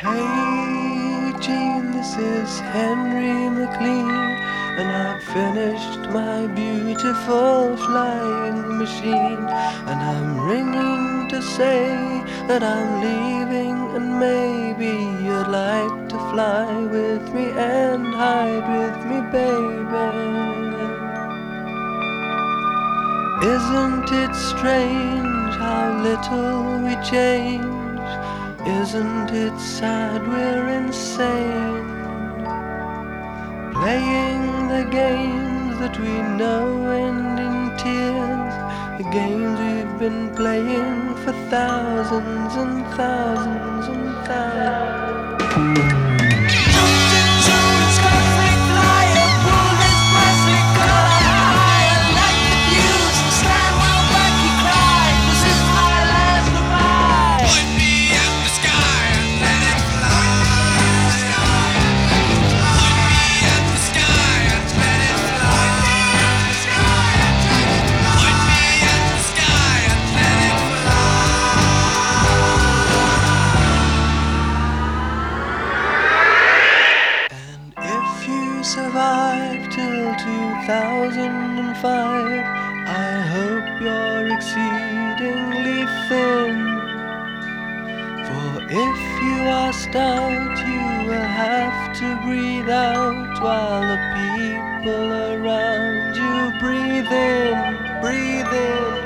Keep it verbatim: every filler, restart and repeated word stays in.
Hey Gene, this is Henry McLean, and I've finished my beautiful flying machine, and I'm ringing to say that I'm leaving, and maybe you'd like to fly with me and hide with me, baby. Isn't it strange how little we change? Isn't it sad we're insane? Playing the games that we know end in tears, the games we've been playing for thousands and thousands and thousands. Survive till two thousand five. I hope you're exceedingly thin, for if you are stout, you will have to breathe out while the people around you breathe in, breathe in.